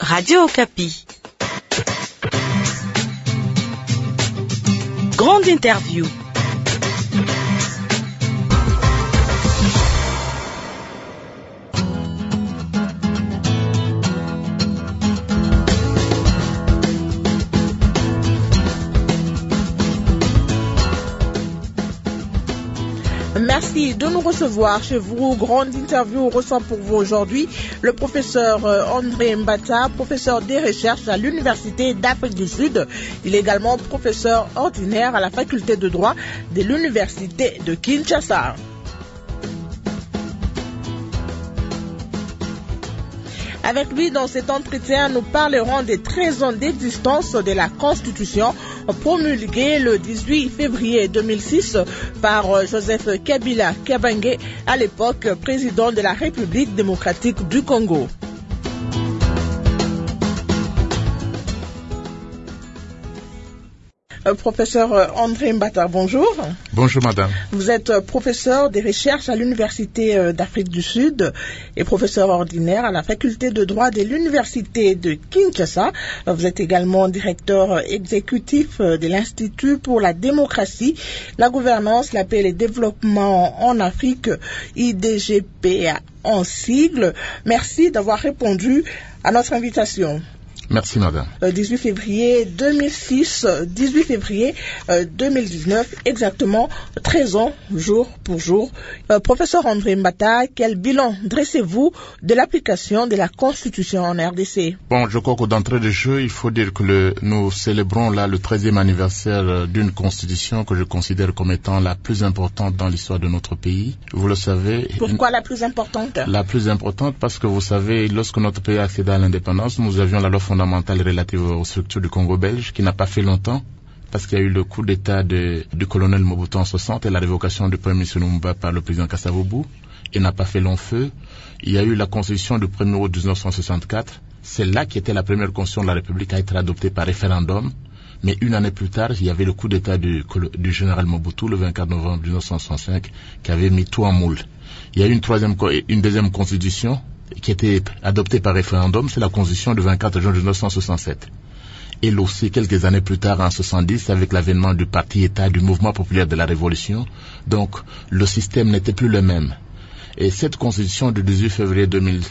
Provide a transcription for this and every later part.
Radio Okapi. Grande interview. Merci de nous recevoir chez vous. Grande interview reçoit pour vous aujourd'hui le professeur André Mbata, professeur des recherches à l'Université d'Afrique du Sud. Il est également professeur ordinaire à la faculté de droit de l'Université de Kinshasa. Avec lui, dans cet entretien, nous parlerons des 13 ans d'existence de la Constitution promulguée le 18 février 2006 par Joseph Kabila Kabange, à l'époque président de la République démocratique du Congo. Professeur André Mbata, bonjour. Bonjour madame. Vous êtes professeur des recherches à l'Université d'Afrique du Sud et professeur ordinaire à la faculté de droit de l'Université de Kinshasa. Vous êtes également directeur exécutif de l'Institut pour la démocratie, la gouvernance, la paix et le développement en Afrique, IDGPA en sigle. Merci d'avoir répondu à notre invitation. Merci madame. 18 février 2006, 18 février 2019, exactement 13 ans, jour pour jour. Professeur André Mbata, quel bilan dressez-vous de l'application de la Constitution en RDC? Bon, je crois que d'entrée de jeu, il faut dire que nous célébrons là le 13e anniversaire d'une Constitution que je considère comme étant la plus importante dans l'histoire de notre pays. Vous le savez. Pourquoi la plus importante? La plus importante parce que vous savez, lorsque notre pays a accédé à l'indépendance, nous avions la loi fondamentale relative aux structures du Congo belge qui n'a pas fait longtemps parce qu'il y a eu le coup d'état du colonel Mobutu en 60 et la révocation du premier ministre Lumumba par le président Kasavubu et n'a pas fait long feu. Il y a eu la constitution du 1er août 1964. C'est là qui était la première constitution de la République à être adoptée par référendum. Mais une année plus tard, il y avait le coup d'état du général Mobutu le 24 novembre 1965 qui avait mis tout en moule. Il y a eu une deuxième constitution qui était adoptée par référendum, c'est la constitution du 24 juin 1967. Et aussi, quelques années plus tard, en 70, avec l'avènement du parti-État, du mouvement populaire de la Révolution, donc le système n'était plus le même. Et cette constitution du 18 février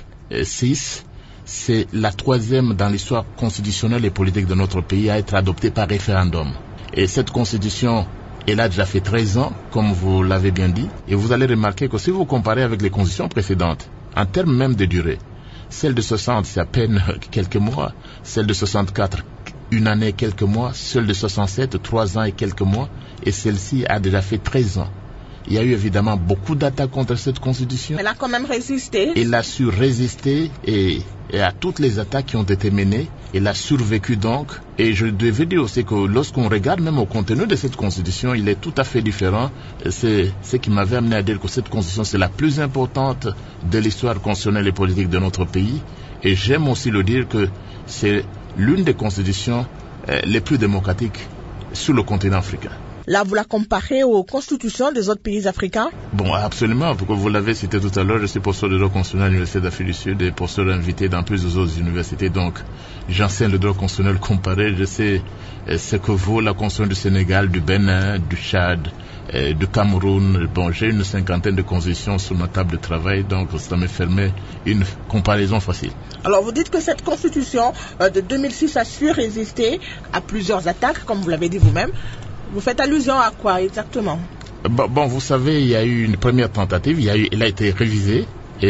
2006, c'est la troisième dans l'histoire constitutionnelle et politique de notre pays à être adoptée par référendum. Et cette constitution, elle a déjà fait 13 ans, comme vous l'avez bien dit, et vous allez remarquer que si vous comparez avec les constitutions précédentes, en termes même de durée, celle de 60, c'est à peine quelques mois, celle de 64, une année, quelques mois, celle de 67, 3 ans et quelques mois, et celle-ci a déjà fait 13 ans. Il y a eu évidemment beaucoup d'attaques contre cette constitution. Elle a quand même résisté. Elle a su résister et à toutes les attaques qui ont été menées. Elle a survécu donc. Et je devais dire aussi que lorsqu'on regarde même au contenu de cette constitution, il est tout à fait différent. C'est ce qui m'avait amené à dire que cette constitution, c'est la plus importante de l'histoire constitutionnelle et politique de notre pays. Et j'aime aussi le dire que c'est l'une des constitutions les plus démocratiques sur le continent africain. Là, vous la comparez aux constitutions des autres pays africains? Bon, absolument, parce que vous l'avez cité tout à l'heure, je suis professeur de droit constitutionnel à l'Université d'Afrique du Sud et professeur invité dans plusieurs autres universités, donc j'enseigne le droit constitutionnel comparé, je sais ce que vaut la constitution du Sénégal, du Bénin, du Tchad, du Cameroun. Bon, j'ai une 50aine de constitutions sur ma table de travail, donc ça me permet une comparaison facile. Alors, vous dites que cette constitution de 2006 a su résister à plusieurs attaques, comme vous l'avez dit vous-même. Vous faites allusion à quoi exactement? Bon, vous savez, il y a eu une première tentative, elle a été révisée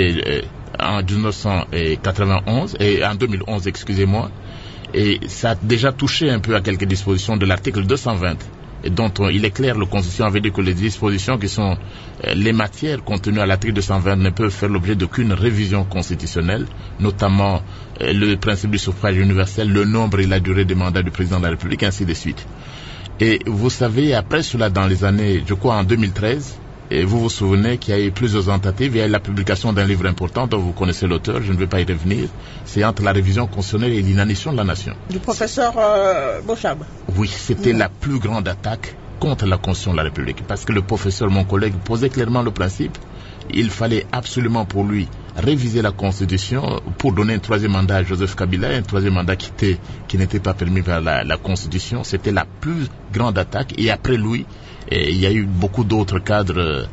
en 1991 et en 2011, excusez-moi, et ça a déjà touché un peu à quelques dispositions de l'article 220, et dont il est clair, la Constitution avait dit que les dispositions qui sont les matières contenues à l'article 220 ne peuvent faire l'objet d'aucune révision constitutionnelle, notamment le principe du suffrage universel, le nombre et la durée des mandats du président de la République, ainsi de suite. Et vous savez, après cela, dans les années, je crois en 2013, et vous vous souvenez qu'il y a eu plusieurs tentatives, il y a eu la publication d'un livre important dont vous connaissez l'auteur, je ne vais pas y revenir, c'est entre la révision constitutionnelle et l'inanition de la nation. Du professeur Bochab. Oui, c'était la plus grande attaque contre la Constitution de la République, parce que le professeur, mon collègue, posait clairement le principe, il fallait absolument pour lui révisé la Constitution pour donner un troisième mandat à Joseph Kabila, un troisième mandat qui n'était pas permis par la Constitution. C'était la plus grande attaque. Et après lui, il y a eu beaucoup d'autres cadres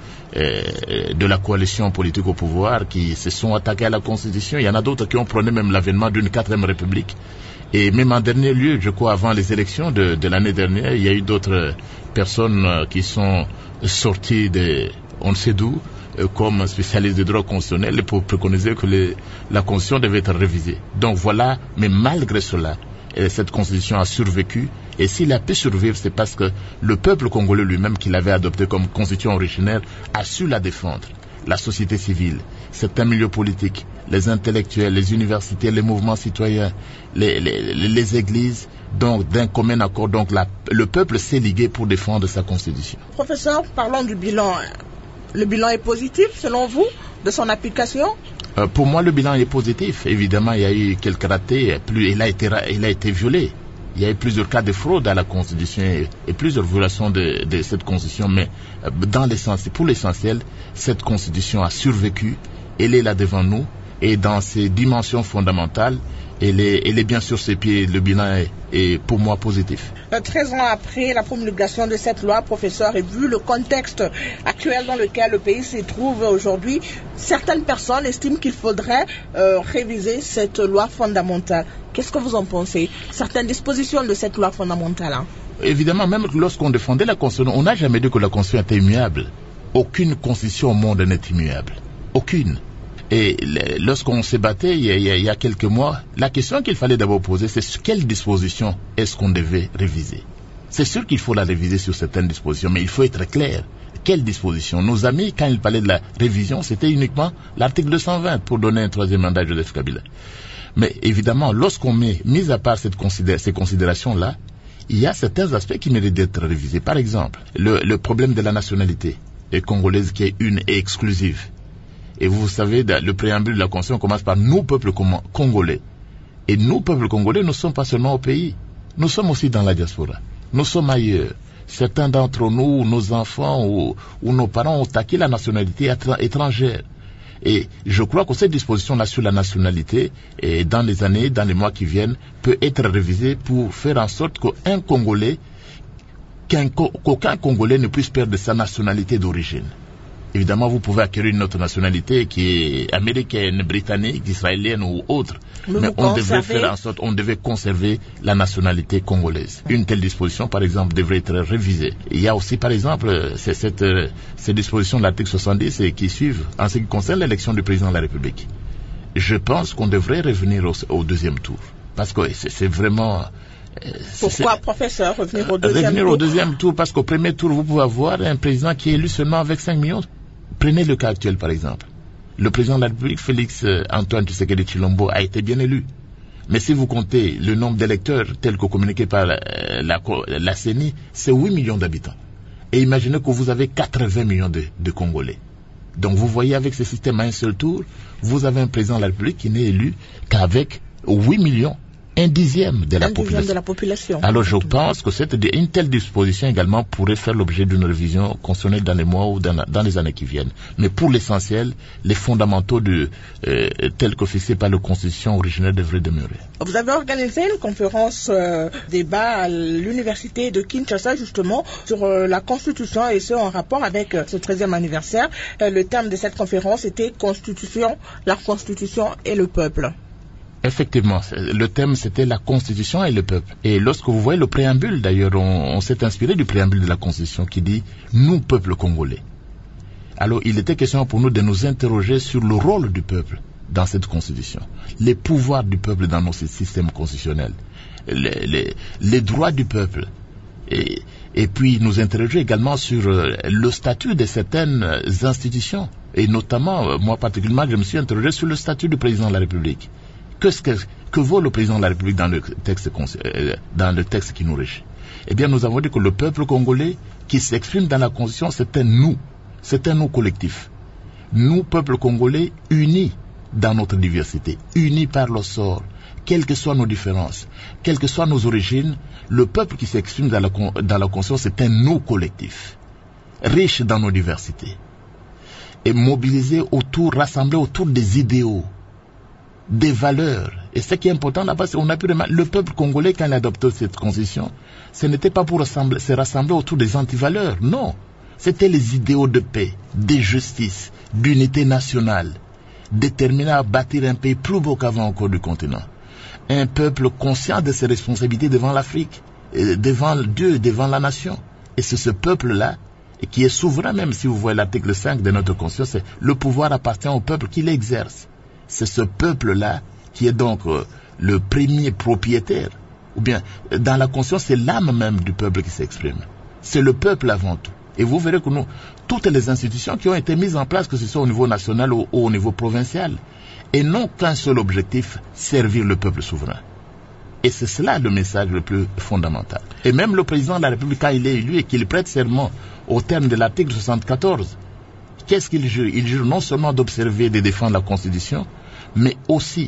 de la coalition politique au pouvoir qui se sont attaqués à la Constitution. Il y en a d'autres qui ont prôné même l'avènement d'une 4e République. Et même en dernier lieu, je crois, avant les élections de l'année dernière, il y a eu d'autres personnes qui sont sorties on ne sait d'où, comme spécialistes de droit constitutionnel, pour préconiser que la Constitution devait être révisée. Donc voilà, mais malgré cela, cette Constitution a survécu. Et s'il a pu survivre, c'est parce que le peuple congolais lui-même, qui l'avait adopté comme Constitution originaire, a su la défendre. La société civile, certains milieux politiques, les intellectuels, les universités, les mouvements citoyens, les églises, donc d'un commun accord. Donc le peuple s'est ligué pour défendre sa constitution. Professeur, parlons du bilan. Le bilan est positif selon vous de son application? Pour moi, le bilan est positif. Évidemment, il y a eu quelques ratés. Il a été violé. Il y a eu plusieurs cas de fraude à la Constitution et plusieurs violations de cette Constitution. Mais pour l'essentiel, cette Constitution a survécu. Elle est là devant nous. Et dans ses dimensions fondamentales, elle est bien sur ses pieds. Le bilan est pour moi positif. 13 ans après la promulgation de cette loi, professeur, et vu le contexte actuel dans lequel le pays se trouve aujourd'hui, certaines personnes estiment qu'il faudrait réviser cette loi fondamentale. Qu'est-ce que vous en pensez? Certaines dispositions de cette loi fondamentale. Évidemment, même lorsqu'on défendait la Constitution, on n'a jamais dit que la Constitution était immuable. Aucune Constitution au monde n'est immuable. Aucune. Et lorsqu'on s'est batté il y a quelques mois, la question qu'il fallait d'abord poser, c'est quelle disposition est-ce qu'on devait réviser? C'est sûr qu'il faut la réviser sur certaines dispositions, mais il faut être clair. Quelle disposition? Nos amis, quand ils parlaient de la révision, c'était uniquement l'article 220 pour donner un troisième mandat à Joseph Kabila. Mais évidemment, lorsqu'on mis à part ces considérations-là, il y a certains aspects qui méritent d'être révisés. Par exemple, le problème de la nationalité congolaise qui est une et exclusive. Et vous savez, le préambule de la Constitution commence par « nous, peuple congolais ». Et nous, peuple congolais, nous ne sommes pas seulement au pays. Nous sommes aussi dans la diaspora. Nous sommes ailleurs. Certains d'entre nous, nos enfants ou nos parents ont acquis la nationalité étrangère. Et je crois que cette disposition-là sur la nationalité, dans les mois qui viennent, peut être révisée pour faire en sorte qu'aucun Congolais ne puisse perdre sa nationalité d'origine. Évidemment, vous pouvez acquérir une autre nationalité qui est américaine, britannique, israélienne ou autre. Mais on devait conserver la nationalité congolaise. Une telle disposition, par exemple, devrait être révisée. Il y a aussi, par exemple, ces dispositions de l'article 70 qui suivent en ce qui concerne l'élection du président de la République. Je pense qu'on devrait revenir au deuxième tour. Parce que c'est vraiment... Pourquoi, professeur, revenir au deuxième tour? Revenir au deuxième tour, parce qu'au premier tour, vous pouvez avoir un président qui est élu seulement avec 5 millions. Prenez le cas actuel, par exemple. Le président de la République, Félix Antoine Tshisekedi Tshilombo, a été bien élu. Mais si vous comptez le nombre d'électeurs tel que communiqué par la CENI, c'est 8 millions d'habitants. Et imaginez que vous avez 80 millions de Congolais. Donc vous voyez, avec ce système à un seul tour, vous avez un président de la République qui n'est élu qu'avec 8 millions. Un dixième de la population. Alors je pense que une telle disposition également pourrait faire l'objet d'une révision constitutionnelle dans les mois ou dans les années qui viennent. Mais pour l'essentiel, les fondamentaux tels que fixés par la Constitution originelle devraient demeurer. Vous avez organisé une conférence débat à l'université de Kinshasa justement sur la Constitution et ce en rapport avec ce 13e anniversaire. Le thème de cette conférence était Constitution, la Constitution et le peuple. Effectivement, le thème c'était la Constitution et le peuple. Et lorsque vous voyez le préambule, d'ailleurs, on s'est inspiré du préambule de la Constitution qui dit « Nous, peuple congolais ». Alors, il était question pour nous de nous interroger sur le rôle du peuple dans cette Constitution, les pouvoirs du peuple dans nos systèmes constitutionnels, les droits du peuple. Et puis nous interroger également sur le statut de certaines institutions. Et notamment, moi particulièrement, je me suis interrogé sur le statut du président de la République. Que vaut le président de la République dans le texte qui nous régit? Eh bien, nous avons dit que le peuple congolais qui s'exprime dans la Constitution, c'est un nous collectif. Nous, peuple congolais, unis dans notre diversité, unis par le sort, quelles que soient nos différences, quelles que soient nos origines, le peuple qui s'exprime dans la Constitution, c'est un nous collectif, riche dans nos diversités. est mobilisé autour, rassemblé autour des idéaux, des valeurs. Et ce qui est important là-bas, c'est qu'on a pu remarquer, le peuple congolais, quand il a adopté cette constitution, ce n'était pas pour se rassembler autour des antivaleurs, non. C'était les idéaux de paix, de justice, d'unité nationale, déterminé à bâtir un pays plus beau qu'avant encore du continent. Un peuple conscient de ses responsabilités devant l'Afrique, devant Dieu, devant la nation. Et c'est ce peuple-là qui est souverain, même si vous voyez l'article 5 de notre Constitution, c'est le pouvoir appartient au peuple qui l'exerce. C'est ce peuple-là qui est donc le premier propriétaire. Ou bien, dans la Constitution, c'est l'âme même du peuple qui s'exprime. C'est le peuple avant tout. Et vous verrez que nous, toutes les institutions qui ont été mises en place, que ce soit au niveau national ou au niveau provincial, et n'ont qu'un seul objectif, servir le peuple souverain. Et c'est cela le message le plus fondamental. Et même le président de la République, quand il est élu et qu'il prête serment au terme de l'article 74, qu'est-ce qu'il jure? Il jure non seulement d'observer et de défendre la Constitution, mais aussi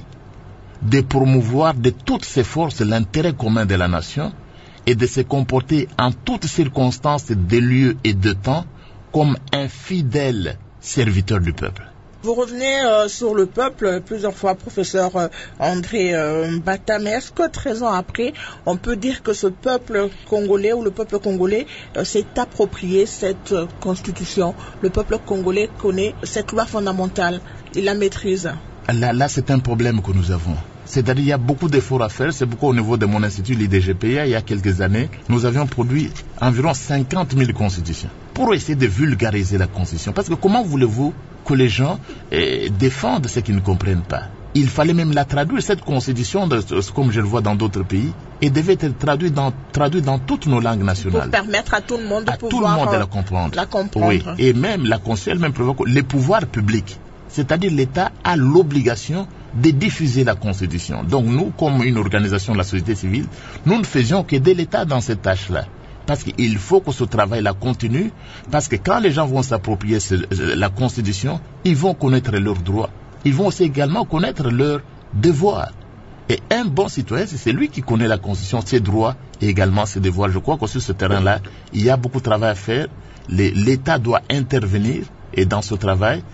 de promouvoir de toutes ses forces l'intérêt commun de la nation et de se comporter en toutes circonstances de lieu et de temps comme un fidèle serviteur du peuple. Vous revenez sur le peuple plusieurs fois, professeur André Mbata, mais est-ce que 13 ans après, on peut dire que ce peuple congolais ou le peuple congolais s'est approprié cette constitution? Le peuple congolais connaît cette loi fondamentale, il la maîtrise? Là, c'est un problème que nous avons. C'est-à-dire qu'il y a beaucoup d'efforts à faire. C'est pourquoi au niveau de mon institut, l'IDGPA, il y a quelques années, nous avions produit environ 50 000 constitutions pour essayer de vulgariser la constitution. Parce que comment voulez-vous que les gens défendent ce qu'ils ne comprennent pas? Il fallait même la traduire, cette constitution, comme je le vois dans d'autres pays, et devait être traduite dans toutes nos langues nationales. Pour permettre à tout le monde de pouvoir... tout le monde de la comprendre. Oui. Et même la constitution elle-même prévoit que les pouvoirs publics, c'est-à-dire l'État, a l'obligation de diffuser la Constitution. Donc nous, comme une organisation de la société civile, nous ne faisions qu'aider l'État dans cette tâche-là. Parce qu'il faut que ce travail-là continue, parce que quand les gens vont s'approprier la Constitution, ils vont connaître leurs droits. Ils vont aussi également connaître leurs devoirs. Et un bon citoyen, c'est celui qui connaît la Constitution, ses droits et également ses devoirs. Je crois que sur ce terrain-là, il y a beaucoup de travail à faire. L'État doit intervenir et dans ce travail,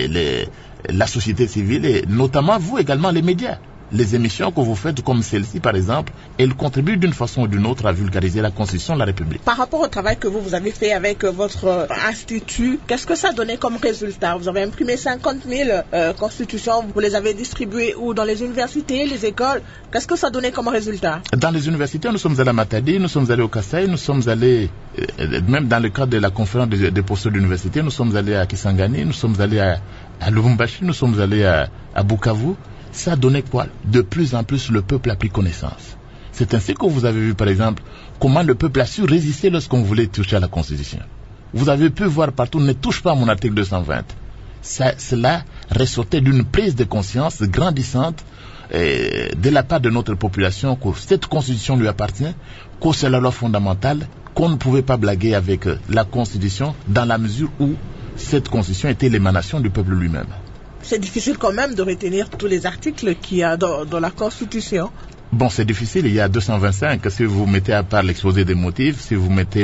la société civile et notamment vous également les médias. Les émissions que vous faites comme celle-ci par exemple, elles contribuent d'une façon ou d'une autre à vulgariser la Constitution de la République. Par rapport au travail que vous avez fait avec votre institut, qu'est-ce que ça donnait comme résultat? Vous avez imprimé 50 000 constitutions, vous les avez distribuées où? Dans les universités, les écoles? Qu'est-ce que ça donnait comme résultat? Dans les universités, nous sommes allés à Matadi, nous sommes allés au Kassai, nous sommes allés, même dans le cadre de la conférence des professeurs d'université, nous sommes allés à Kisangani, nous sommes allés à Lubumbashi, nous sommes allés à Bukavu. Ça donnait quoi? De plus en plus, le peuple a pris connaissance. C'est ainsi que vous avez vu, par exemple, comment le peuple a su résister lorsqu'on voulait toucher à la Constitution. Vous avez pu voir partout, ne touche pas à mon article 220. Cela ressortait d'une prise de conscience grandissante de la part de notre population que cette Constitution lui appartient, que c'est la loi fondamentale, qu'on ne pouvait pas blaguer avec la Constitution dans la mesure où cette Constitution était l'émanation du peuple lui-même. C'est difficile quand même de retenir tous les articles qu'il y a dans la Constitution. Bon, c'est difficile, il y a 225. Si vous mettez à part l'exposé des motifs, si vous mettez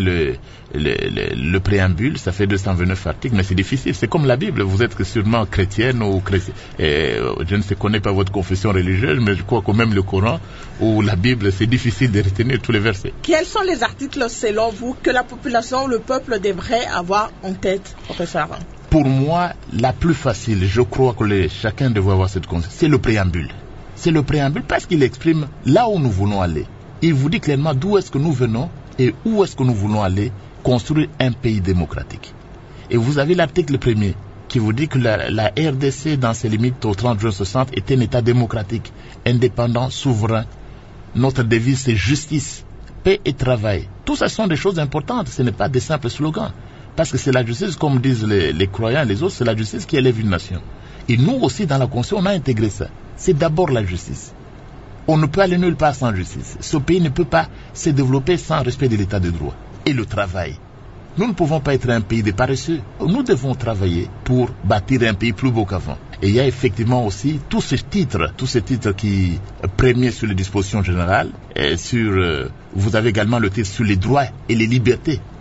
le préambule, ça fait 229 articles, mais c'est difficile. C'est comme la Bible, vous êtes sûrement chrétienne ou chrétienne. Je ne connais pas votre confession religieuse, mais je crois que même le Coran ou la Bible, c'est difficile de retenir tous les versets. Quels sont les articles, selon vous, que la population, le peuple devrait avoir en tête, professeur? Pour moi, la plus facile, je crois que chacun devrait avoir cette conscience, c'est le préambule. C'est le préambule parce qu'il exprime là où nous voulons aller. Il vous dit clairement d'où est-ce que nous venons et où est-ce que nous voulons aller construire un pays démocratique. Et vous avez l'article 1er qui vous dit que la RDC, dans ses limites au 30 juin 60, est un État démocratique, indépendant, souverain. Notre devise, c'est justice, paix et travail. Tout ça sont des choses importantes, ce n'est pas des simples slogans. Parce que c'est la justice, comme disent les croyants et les autres, c'est la justice qui élève une nation. Et nous aussi, dans la Constitution, on a intégré ça. C'est d'abord la justice. On ne peut aller nulle part sans justice. Ce pays ne peut pas se développer sans respect de l'état de droit. Et le travail. Nous ne pouvons pas être un pays de paresseux. Nous devons travailler pour bâtir un pays plus beau qu'avant. Et il y a effectivement aussi tous ces titres qui premier sur les dispositions générales, et vous avez également le titre sur les droits et les libertés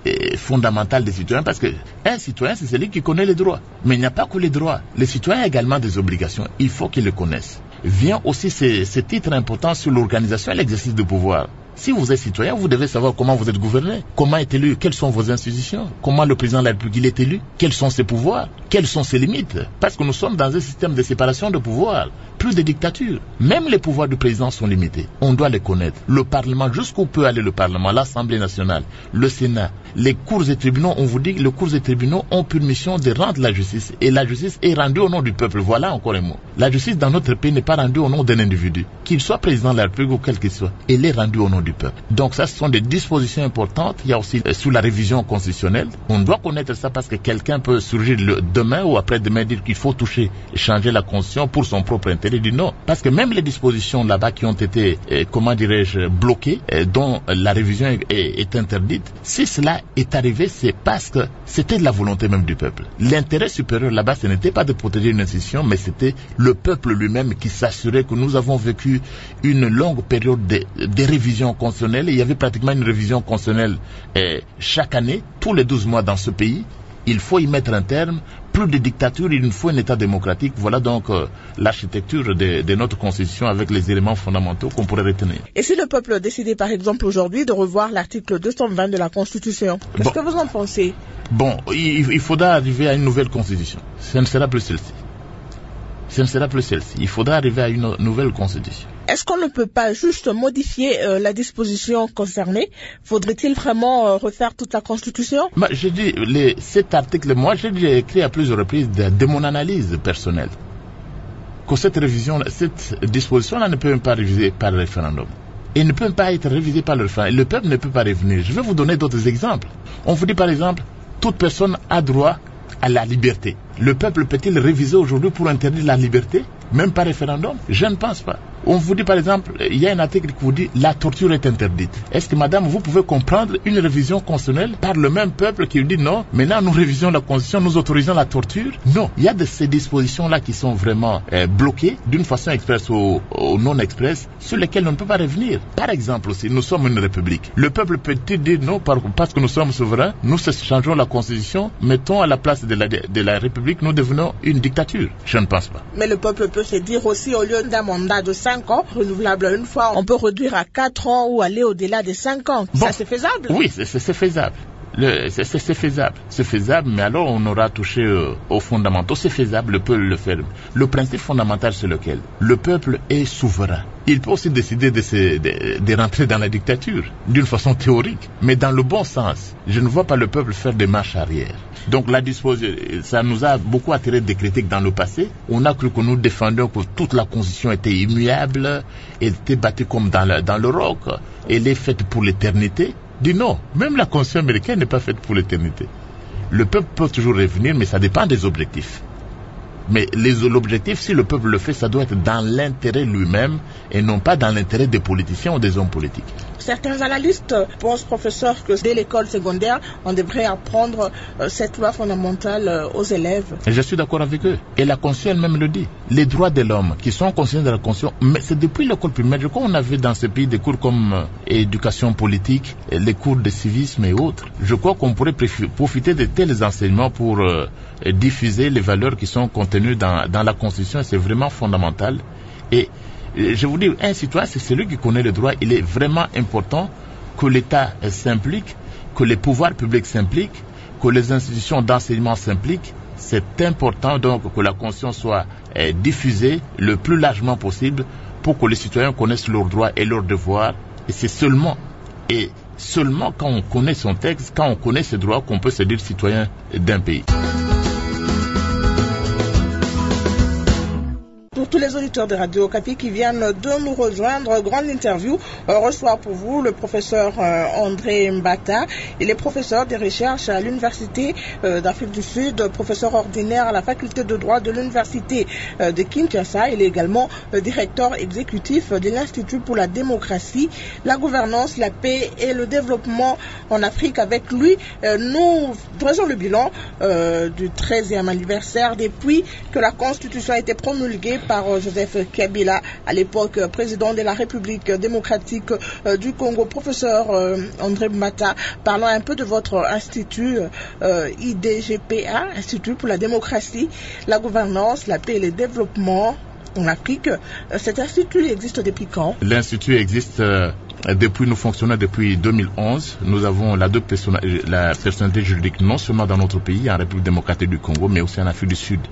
fondamentale des citoyens, parce qu'un citoyen, c'est celui qui connaît les droits. Mais il n'y a pas que les droits. Les citoyens ont également des obligations. Il faut qu'ils les connaissent. Vient aussi ces titres importants sur l'organisation et l'exercice du pouvoir. Si vous êtes citoyen, vous devez savoir comment vous êtes gouverné, comment est élu, quelles sont vos institutions, comment le président de la République est élu, quels sont ses pouvoirs, quelles sont ses limites. Parce que nous sommes dans un système de séparation de pouvoirs, plus de dictature. Même les pouvoirs du président sont limités. On doit les connaître. Le Parlement, jusqu'où peut aller le Parlement, l'Assemblée nationale, le Sénat, les cours et tribunaux, on vous dit que les cours et tribunaux ont pour mission de rendre la justice. Et la justice est rendue au nom du peuple. Voilà encore un mot. La justice dans notre pays n'est pas rendue au nom d'un individu, qu'il soit président de la République ou quel qu'il soit. Elle est rendue au nom du peuple. Donc ça, ce sont des dispositions importantes. Il y a aussi sous la révision constitutionnelle. On doit connaître ça parce que quelqu'un peut surgir demain ou après-demain dire qu'il faut changer la constitution pour son propre intérêt. Il dit non. Parce que même les dispositions là-bas qui ont été, bloquées, dont la révision est interdite, si cela est arrivé, c'est parce que c'était de la volonté même du peuple. L'intérêt supérieur là-bas, ce n'était pas de protéger une institution, mais c'était le peuple lui-même qui s'assurait que nous avons vécu une longue période de révision constitutionnelle. Il y avait pratiquement une révision constitutionnelle chaque année, tous les 12 mois dans ce pays. Il faut y mettre un terme. Plus de dictature, il nous faut un État démocratique. Voilà donc l'architecture de notre Constitution avec les éléments fondamentaux qu'on pourrait retenir. Et si le peuple décidait par exemple aujourd'hui de revoir l'article 220 de la Constitution, qu'est-ce que vous en pensez? Bon, il faudra arriver à une nouvelle Constitution. Ce ne sera plus celle-ci. Il faudra arriver à une nouvelle Constitution. Est-ce qu'on ne peut pas juste modifier la disposition concernée? Faudrait-il vraiment refaire toute la Constitution? Je dis, cet article, moi j'ai déjà écrit à plusieurs reprises de mon analyse personnelle que cette disposition-là ne peut même pas réviser par le référendum. Et ne peut pas être révisée par le référendum. Le peuple ne peut pas revenir. Je vais vous donner d'autres exemples. On vous dit par exemple, toute personne a droit à la liberté. Le peuple peut-il réviser aujourd'hui pour interdire la liberté, même par référendum? Je ne pense pas. On vous dit par exemple, il y a un article qui vous dit la torture est interdite. Est-ce que madame, vous pouvez comprendre une révision constitutionnelle par le même peuple qui vous dit non, maintenant nous révisons la constitution, nous autorisons la torture? Non, il y a de ces dispositions-là qui sont vraiment bloquées d'une façon express ou non express, sur lesquelles on ne peut pas revenir. Par exemple aussi, nous sommes une république. Le peuple peut-il dire non parce que nous sommes souverains, nous changeons la constitution, mettons à la place de la république, nous devenons une dictature? Je ne pense pas. Mais le peuple peut se dire aussi, au lieu d'un mandat de 5 ans, renouvelable une fois, on peut réduire à 4 ans ou aller au-delà des 5 ans. Bon, ça, c'est faisable? Oui, c'est faisable. C'est faisable, mais alors on aura touché aux fondamentaux. C'est faisable, le peuple le fait. Le principe fondamental, c'est lequel? Le peuple est souverain. Il peut aussi décider de rentrer dans la dictature, d'une façon théorique, mais dans le bon sens. Je ne vois pas le peuple faire des marches arrière. Donc ça nous a beaucoup attiré des critiques dans le passé. On a cru que nous défendions que toute la constitution était immuable, était bâtie comme dans le roc, elle est faite pour l'éternité. Dit non, même la constitution américaine n'est pas faite pour l'éternité. Le peuple peut toujours revenir, mais ça dépend des objectifs. Mais l'objectif, si le peuple le fait, ça doit être dans l'intérêt lui-même et non pas dans l'intérêt des politiciens ou des hommes politiques. Certains analystes pensent, professeur, que dès l'école secondaire, on devrait apprendre cette loi fondamentale aux élèves. Et je suis d'accord avec eux. Et la Constitution elle-même le dit. Les droits de l'homme qui sont consignés dans la Constitution, mais c'est depuis l'école primaire. Je crois qu'on avait dans ce pays des cours comme éducation politique, les cours de civisme et autres. Je crois qu'on pourrait profiter de tels enseignements pour diffuser les valeurs qui sont contenues dans la Constitution. C'est vraiment fondamental. Et je vous dis, un citoyen, c'est celui qui connaît le droit. Il est vraiment important que l'État s'implique, que les pouvoirs publics s'impliquent, que les institutions d'enseignement s'impliquent. C'est important donc que la Constitution soit diffusée le plus largement possible pour que les citoyens connaissent leurs droits et leurs devoirs. Et c'est seulement quand on connaît son texte, quand on connaît ses droits, qu'on peut se dire citoyen d'un pays. Pour tous les auditeurs de Radio Okapi qui viennent de nous rejoindre, grande interview reçoit pour vous le professeur André Mbata. Il est professeur de recherche à l'Université d'Afrique du Sud, professeur ordinaire à la faculté de droit de l'Université de Kinshasa. Il est également directeur exécutif de l'Institut pour la démocratie, la gouvernance, la paix et le développement en Afrique. Avec lui, nous dressons le bilan du 13e anniversaire depuis que la Constitution a été promulguée par Joseph Kabila, à l'époque président de la République démocratique du Congo. Professeur André Mbata, parlons un peu de votre institut IDGPA, Institut pour la démocratie, la gouvernance, la paix et le développement en Afrique. Cet institut existe depuis quand? L'institut existe nous fonctionnons depuis 2011. Nous avons la personnalité juridique non seulement dans notre pays, en République démocratique du Congo, mais aussi en Afrique du Sud.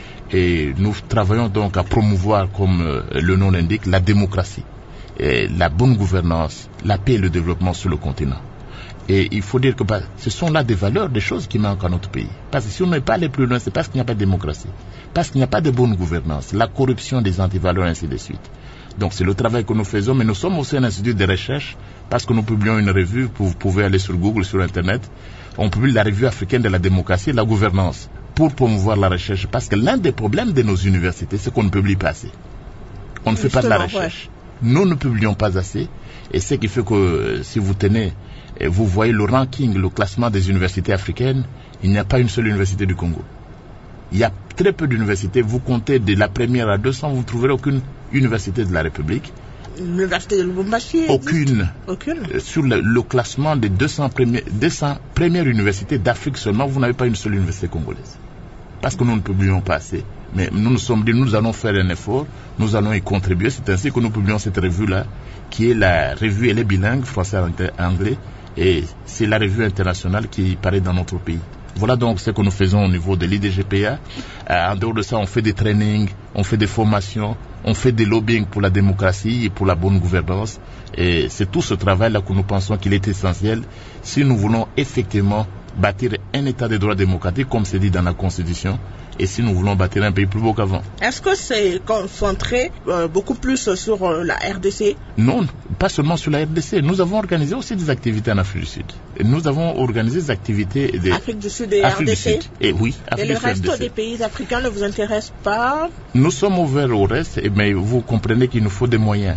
Et nous travaillons donc à promouvoir, comme le nom l'indique, la démocratie, et la bonne gouvernance, la paix et le développement sur le continent. Et il faut dire que ce sont là des valeurs, des choses qui manquent à notre pays. Parce que si on n'est pas allé plus loin, c'est parce qu'il n'y a pas de démocratie, parce qu'il n'y a pas de bonne gouvernance, la corruption des antivaleurs, ainsi de suite. Donc c'est le travail que nous faisons, mais nous sommes aussi un institut de recherche, parce que nous publions une revue, vous pouvez aller sur Google, sur Internet, on publie la revue africaine de la démocratie et de la gouvernance, pour promouvoir la recherche, parce que l'un des problèmes de nos universités, c'est qu'on ne publie pas assez. On ne fait pas de la recherche. Ouais. Nous ne publions pas assez, et ce qui fait que si vous tenez, vous voyez le ranking, le classement des universités africaines, il n'y a pas une seule université du Congo. Il y a très peu d'universités. Vous comptez de la première à 200, vous ne trouverez aucune université de la République. L'université de Lubumbashi? Aucune. Sur le classement des 200 premières universités d'Afrique seulement, vous n'avez pas une seule université congolaise. Parce que nous ne publions pas assez. Mais nous nous sommes dit, nous allons faire un effort, nous allons y contribuer. C'est ainsi que nous publions cette revue-là, qui est la revue, elle est bilingue, français-anglais, et c'est la revue internationale qui paraît dans notre pays. Voilà donc ce que nous faisons au niveau de l'IDGPA. En dehors de ça, on fait des trainings, on fait des formations, on fait des lobbying pour la démocratie et pour la bonne gouvernance. Et c'est tout ce travail-là que nous pensons qu'il est essentiel si nous voulons effectivement bâtir un état de droit démocratique, comme c'est dit dans la Constitution, et si nous voulons bâtir un pays plus beau qu'avant. Est-ce que c'est concentré beaucoup plus sur la RDC? Non, pas seulement sur la RDC. Nous avons organisé aussi des activités en Afrique du Sud. Et nous avons organisé des activités Afrique du Sud et RDC. Et oui, Afrique et le reste des pays africains ne vous intéresse pas? Nous sommes ouverts au reste, mais vous comprenez qu'il nous faut des moyens.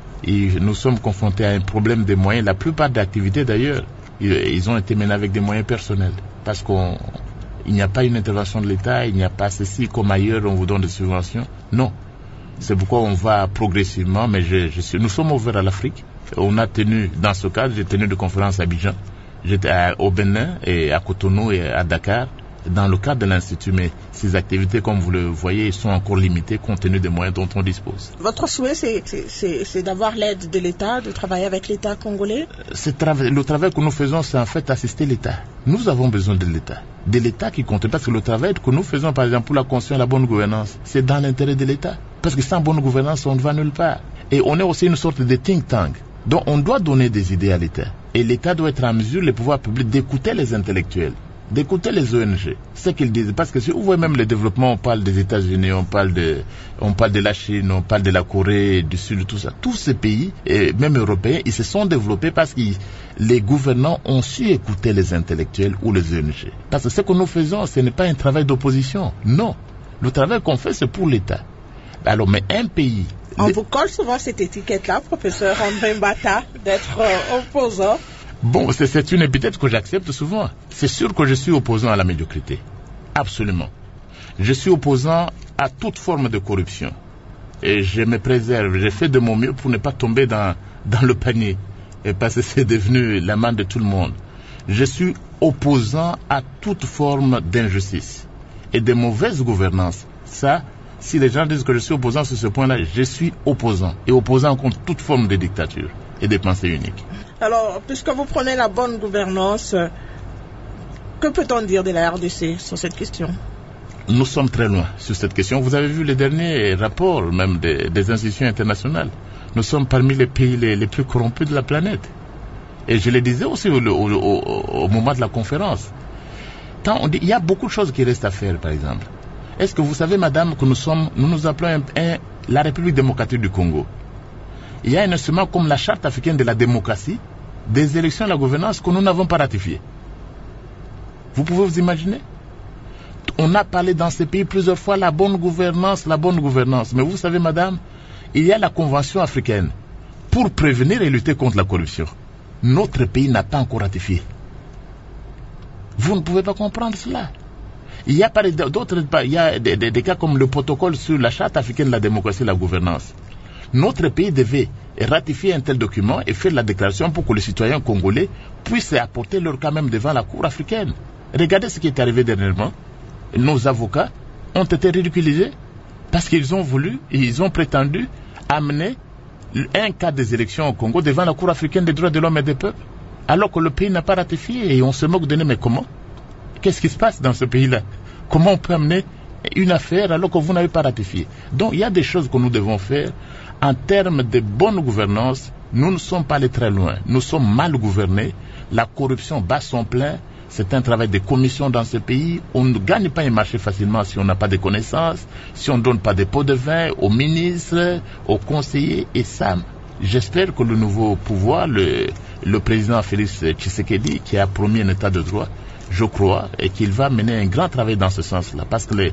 Et nous sommes confrontés à un problème des moyens. La plupart des activités d'ailleurs, ils ont été menés avec des moyens personnels. Parce qu'il n'y a pas une intervention de l'État, il n'y a pas ceci comme ailleurs, on vous donne des subventions. Non. C'est pourquoi on va progressivement, mais nous sommes ouverts à l'Afrique. On a tenu, dans ce cadre, j'ai tenu des conférences à Abidjan. J'étais au Bénin et à Cotonou et à Dakar, dans le cadre de l'Institut. Mais ces activités, comme vous le voyez, sont encore limitées compte tenu des moyens dont on dispose. Votre souhait, c'est d'avoir l'aide de l'État, de travailler avec l'État congolais? Le travail que nous faisons, c'est en fait assister l'État. Nous avons besoin de l'État qui compte. Parce que le travail que nous faisons, par exemple, pour la construction et la bonne gouvernance, c'est dans l'intérêt de l'État. Parce que sans bonne gouvernance, on ne va nulle part. Et on est aussi une sorte de think tank. Donc on doit donner des idées à l'État. Et l'État doit être en mesure, les pouvoirs publics, d'écouter les intellectuels, d'écouter les ONG, ce qu'ils disent. Parce que si vous voyez même le développement, on parle des États-Unis, on parle de la Chine, on parle de la Corée du Sud, tout ça. Tous ces pays, et même européens, ils se sont développés parce que les gouvernants ont su écouter les intellectuels ou les ONG. Parce que ce que nous faisons, ce n'est pas un travail d'opposition. Non. Le travail qu'on fait, c'est pour l'État. Alors, mais un pays... On vous colle souvent cette étiquette-là, professeur André Mbata, d'être opposant. Bon, c'est une épithète que j'accepte souvent. C'est sûr que je suis opposant à la médiocrité. Absolument. Je suis opposant à toute forme de corruption. Et je me préserve. Je fais de mon mieux pour ne pas tomber dans le panier. Et parce que c'est devenu la main de tout le monde. Je suis opposant à toute forme d'injustice et de mauvaise gouvernance. Ça, si les gens disent que je suis opposant sur ce point-là, je suis opposant. Et opposant contre toute forme de dictature et de pensée unique. Alors, puisque vous prenez la bonne gouvernance, que peut-on dire de la RDC sur cette question? Nous sommes très loin sur cette question. Vous avez vu les derniers rapports, même des institutions internationales. Nous sommes parmi les pays les plus corrompus de la planète. Et je le disais aussi au moment de la conférence. Quand on dit, il y a beaucoup de choses qui restent à faire, par exemple. Est-ce que vous savez, madame, que nous nous appelons la République démocratique du Congo? Il y a un instrument comme la Charte africaine de la démocratie, des élections et la gouvernance que nous n'avons pas ratifié. Vous pouvez vous imaginer? On a parlé dans ces pays plusieurs fois la bonne gouvernance. Mais vous savez, madame, il y a la Convention africaine pour prévenir et lutter contre la corruption. Notre pays n'a pas encore ratifié. Vous ne pouvez pas comprendre cela. Il y a des cas comme le protocole sur la charte africaine de la démocratie et de la gouvernance. Notre pays devait ratifier un tel document et faire la déclaration pour que les citoyens congolais puissent apporter leur cas même devant la Cour africaine. Regardez ce qui est arrivé dernièrement. Nos avocats ont été ridiculisés parce qu'ils ont prétendu amener un cas des élections au Congo devant la Cour africaine des droits de l'homme et des peuples, alors que le pays n'a pas ratifié, et on se moque de nous. Mais comment? Qu'est-ce qui se passe dans ce pays-là? Comment on peut amener une affaire alors que vous n'avez pas ratifié? Donc il y a des choses que nous devons faire en termes de bonne gouvernance. Nous ne sommes pas allés très loin. Nous sommes mal gouvernés. La corruption bat son plein. C'est un travail de commission dans ce pays. On ne gagne pas un marché facilement si on n'a pas de connaissances, si on ne donne pas des pots de vin aux ministres, aux conseillers. Et ça, j'espère que le nouveau pouvoir, le président Félix Tshisekedi, qui a promis un état de droit, je crois, et qu'il va mener un grand travail dans ce sens-là. Parce qu'il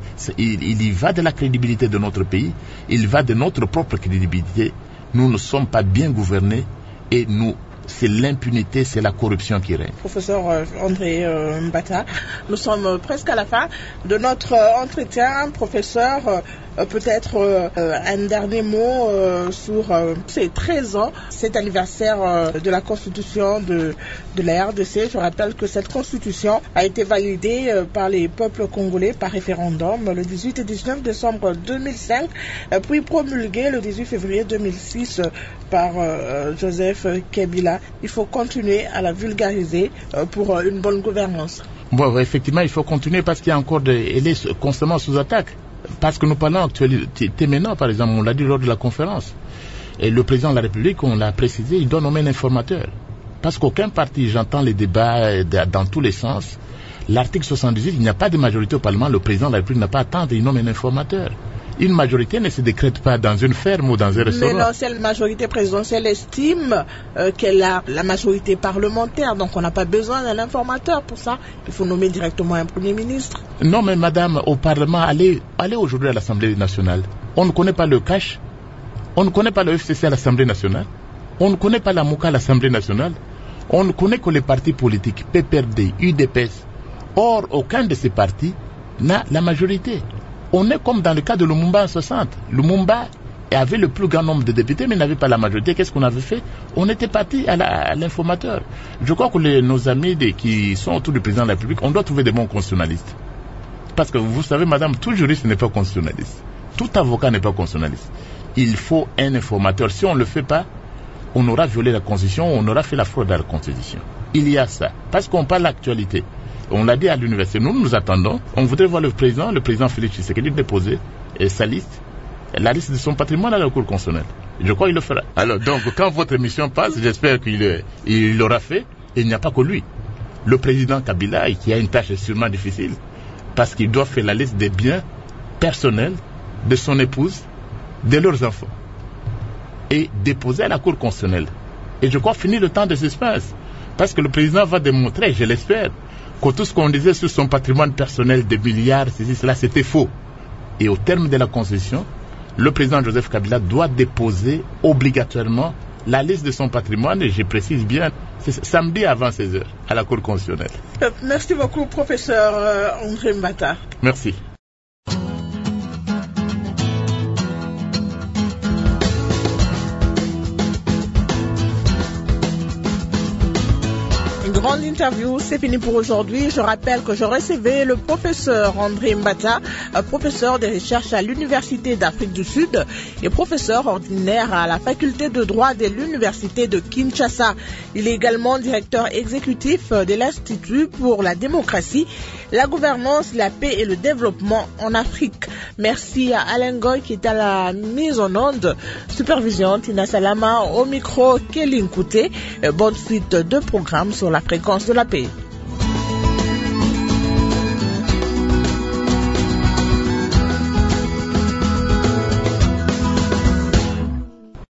y va de la crédibilité de notre pays, il va de notre propre crédibilité. Nous ne sommes pas bien gouvernés et c'est l'impunité, c'est la corruption qui règne. Professeur André Mbata, nous sommes presque à la fin de notre entretien. Professeur, peut-être un dernier mot sur ces 13 ans, cet anniversaire de la constitution de la RDC. Je rappelle que cette constitution a été validée par les peuples congolais par référendum le 18 et 19 décembre 2005, puis promulguée le 18 février 2006 par Joseph Kabila. Il faut continuer à la vulgariser pour une bonne gouvernance. Bon, effectivement, il faut continuer parce qu'il y a encore elle est constamment sous attaque. Parce que nous parlons actualité maintenant, par exemple, on l'a dit lors de la conférence. Et le président de la République, on l'a précisé, il doit nommer un informateur. Parce qu'aucun parti, j'entends les débats dans tous les sens. L'article 78, il n'y a pas de majorité au Parlement, le président de la République n'a pas à attendre, il nomme un informateur. Une majorité ne se décrète pas dans une ferme ou dans un restaurant. Mais l'ancienne majorité présidentielle estime qu'elle a la majorité parlementaire, donc on n'a pas besoin d'un informateur pour ça. Il faut nommer directement un Premier ministre. Non, mais madame, au Parlement, allez aujourd'hui à l'Assemblée nationale. On ne connaît pas le CACH, on ne connaît pas le FCC à l'Assemblée nationale, on ne connaît pas la MOCA à l'Assemblée nationale, on ne connaît que les partis politiques, PPRD, UDPS. Or, aucun de ces partis n'a la majorité. On est comme dans le cas de Lumumba en 60. Lumumba avait le plus grand nombre de députés, mais n'avait pas la majorité. Qu'est-ce qu'on avait fait? On était parti à l'informateur. Je crois que nos amis qui sont autour du président de la République, on doit trouver des bons constitutionnalistes. Parce que vous savez, madame, tout juriste n'est pas constitutionnaliste. Tout avocat n'est pas constitutionnaliste. Il faut un informateur. Si on ne le fait pas, on aura violé la Constitution, on aura fait la fraude à la Constitution. Il y a ça. Parce qu'on parle d'actualité. On l'a dit à l'université, nous attendons. On voudrait voir le président Félix Tshisekedi déposer sa liste, la liste de son patrimoine à la Cour constitutionnelle. Je crois qu'il le fera. Alors, donc, quand votre émission passe, j'espère qu'il l'aura fait. Et il n'y a pas que lui. Le président Kabila, qui a une tâche sûrement difficile, parce qu'il doit faire la liste des biens personnels de son épouse, de leurs enfants, et déposer à la Cour constitutionnelle. Et je crois finir le temps de suspense. Parce que le président va démontrer, je l'espère, que tout ce qu'on disait sur son patrimoine personnel de milliards, cela, c'était faux. Et au terme de la Constitution, le président Joseph Kabila doit déposer obligatoirement la liste de son patrimoine, et je précise bien, c'est samedi avant 16h, à la Cour constitutionnelle. Merci beaucoup, professeur André Mbata. Merci. Grande interview, c'est fini pour aujourd'hui. Je rappelle que je recevais le professeur André Mbata, professeur de recherche à l'Université d'Afrique du Sud et professeur ordinaire à la faculté de droit de l'Université de Kinshasa. Il est également directeur exécutif de l'Institut pour la démocratie, la gouvernance, la paix et le développement en Afrique. Merci à Alain Goy qui est à la mise en onde. Supervision Tina Salama, au micro Kelly Nkouté. Bonne suite de programmes sur la fréquence de la paix.